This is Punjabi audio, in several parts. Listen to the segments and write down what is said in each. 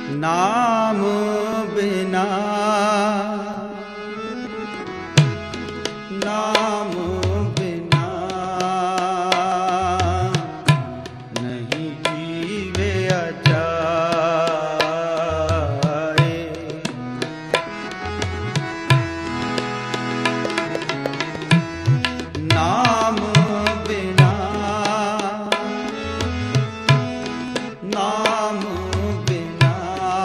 नाम बिना नाम बिना नहीं जीवे जाए। नाम बिना नाम बिना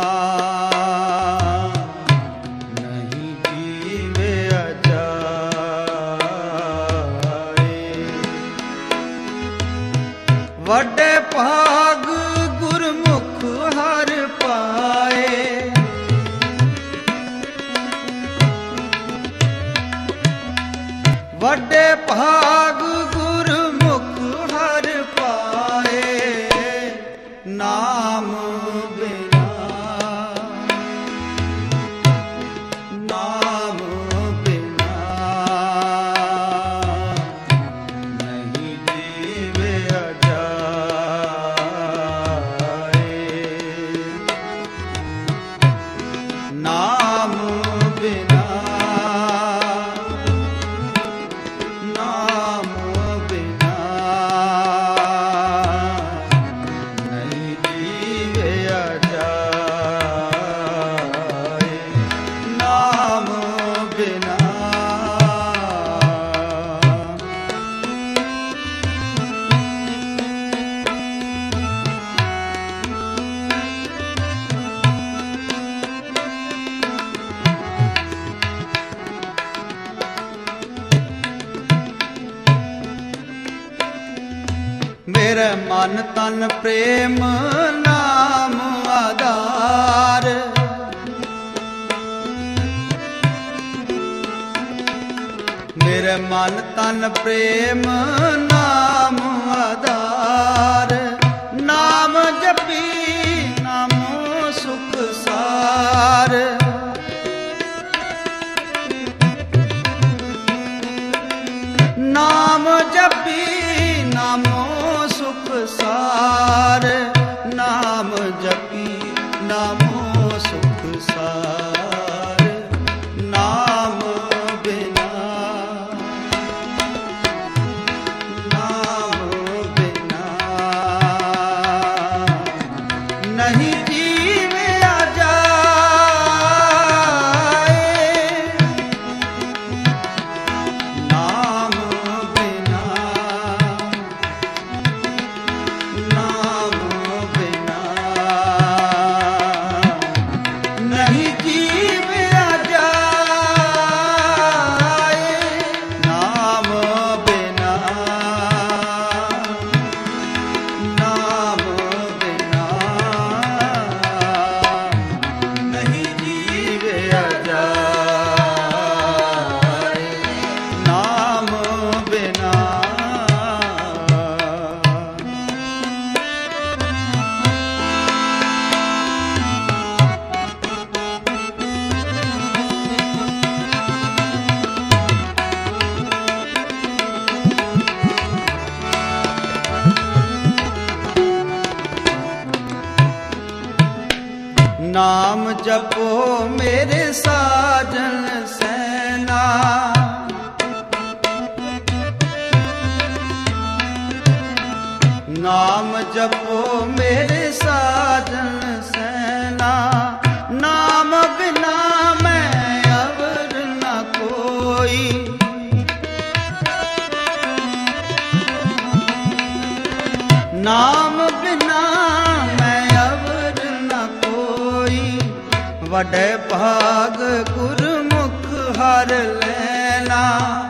नहीं जीवे जाए। वड्डे भाग गुरमुख हर पाए। वड्डे भाग गुरमुख हर पाए। नाम बिना नाम बिना नहीं जीवे जाए। नाम बिना नाम बिना नहीं जीवे जाए। नाम बिना मेरे मन तन प्रेम नाम आधार। मेरे मन तन प्रेम नाम आधार। नाम जपी नामो सुख सार। नाम जपी नामो सुख सार। नाम जपी नामो सुख सार। नाम बिना नाम बिना नहीं जीवे जाए। नाम बिना नाम बिना नहीं जीवे जाए। नाम बिना नाम बिना नहीं जीवे जाए। नाम बिना नाम जपो मेरे साजन सैना। नाम जपो मेरे साजन सैना। नाम बिना मैं अवर न कोई। नाम बिना मैं अवर न कोई। वड्डे भाग गुरमुख हर लेना।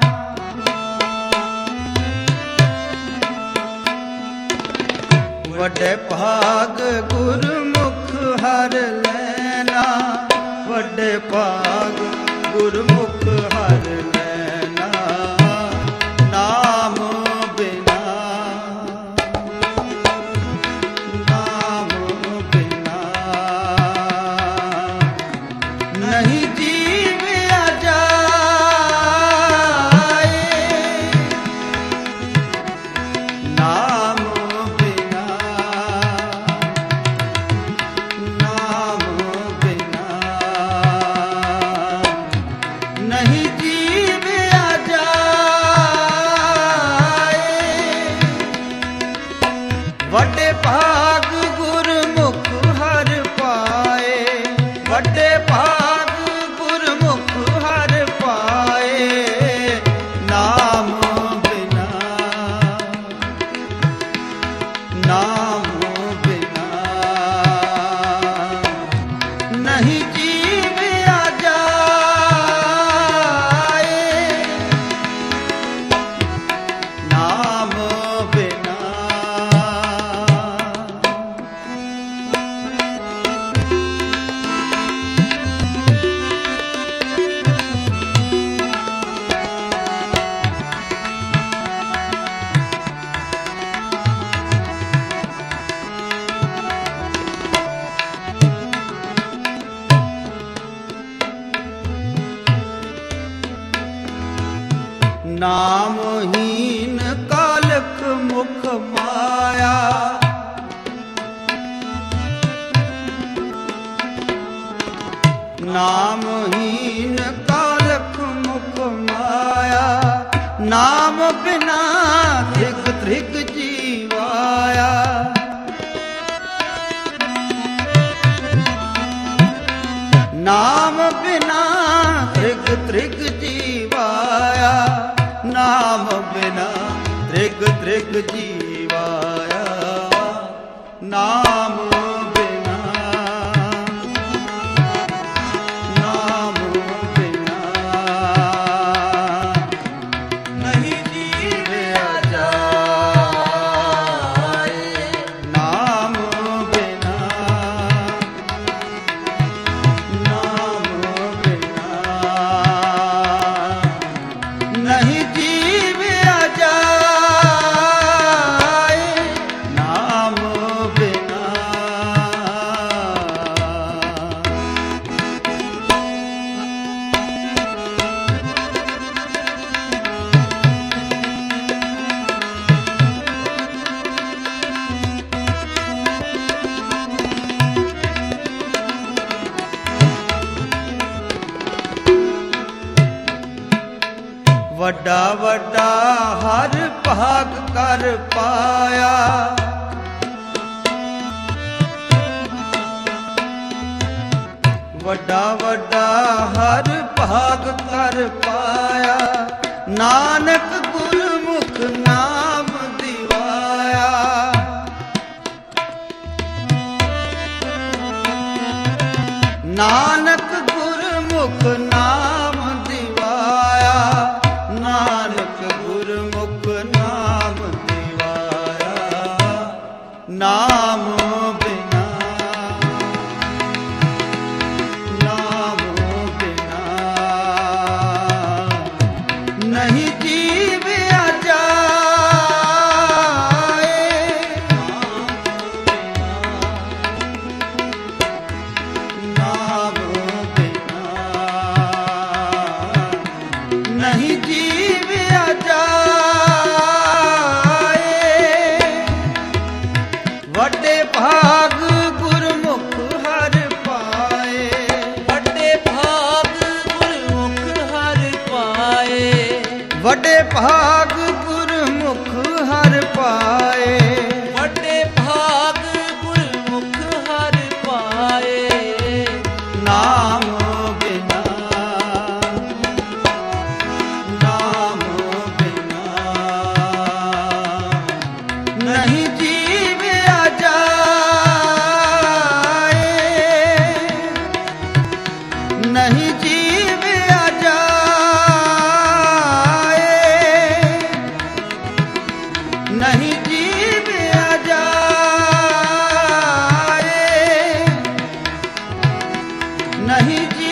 वड्डे भाग गुरमुख हर लेना। वड्डे भाग गुरमुख हर लेना। नाम बिना नाम बिना नहीं जीवे जाए। नाम बिना नाम ਭਾਗ ਗੁਰਮੁਖ ਹਰਿ ਪਾਏ, ਵੱਡੇ ਭਾਗ ਗੁਰਮੁਖ ਹਰਿ ਪਾਏ, ਨਾਮ ਬਿਨਾ, ਨਾਮ ਬਿਨਾ ਨਹੀਂ ਜੀਵਿਆ ਜਾਏ, ਨਾਮ ਬਿਨਾ। ਨਾਮਹੀਨ ਕਾਲਖ ਮੁਖ ਮਾਇਆ, ਨਾਮਹੀਨ ਕਾਲਖ ਮੁਖ ਮਾਇਆ, ਨਾਮ ਬਿਨਾ ਧਿਕ ਧਿਕ ਜੀਵਾਇਆ, ਨਾਮ ਬਿਨਾ ਧਿਕ ਧਿਕ ਜੀਵਾਇਆ, ਨਾਮ ਬਿਨਾ ਧਿਕ ਧਿਕ ਜੀਵਾਇਆ, ਨਾਮ ਬਿਨਾ, ਨਾਮ ਬਿਨਾ ਨਹੀਂ ਜੀਵਿਆ ਜਾਏ, ਨਾਮ ਬਿਨਾ, ਨਾਮ ਬਿਨਾ ਨਹੀਂ ਜੀਵਿਆ ਜਾਏ, ਨਾਮ ਬਿਨਾ। ਵੱਡਾ ਵੱਡਾ ਹਰ ਭਾਗ ਕਰ ਪਾਇਆ, ਵੱਡਾ ਵੱਡਾ ਹਰ ਭਾਗ ਕਰ ਪਾਇਆ, ਨਾਨਕ ਗੁਰਮੁਖ ਨਾਮ ਦਿਵਾਇਆ, ਨਾਨਕ ਗੁਰਮੁਖ ਨਾਮ ਦਿਵਾਇਆ, ਨਾਨਕ ਗੁਰਮੁਖ ਨਾਮ ਦਿਵਾਇਆ, ਨਾਮ ਬਿਨਾ, ਨਾਮ ਬਿਨਾ ਨਹੀਂ ਜੀਵਿਆ ਜਾਏ, ਨਾਮ ਬਿਨਾ ਨਹੀਂ ਜੀਵਿਆ ਜਾਏ, ਵੱਡੇ ਭਾਗ ਗੁਰਮੁਖ ਹਰਿ ਪਾਏ, ਵੱਡੇ ਭਾਗ ਗੁਰਮੁਖ ਹਰਿ ਪਾਏ, ਵੱਡੇ ਭਾਗ ਗੁਰਮੁਖ ਹਰਿ ਪਾਏ, ਵੱਡੇ ਭਾਗ ਗੁਰਮੁਖ ਹਰਿ ਪਾਏ, ਨਾਮ ਬਿਨਾ, ਨਾਮ ਬਿਨਾ ਨਹੀਂ ਜੀਵਿਆ ਜਾਏ, ਨਹੀਂ ਜੀਵਿਆ ਜਾਏ, ਨਹੀਂ ਜੀਵਿਆ ਜਾਏ, ਨਹੀਂ ਜੀ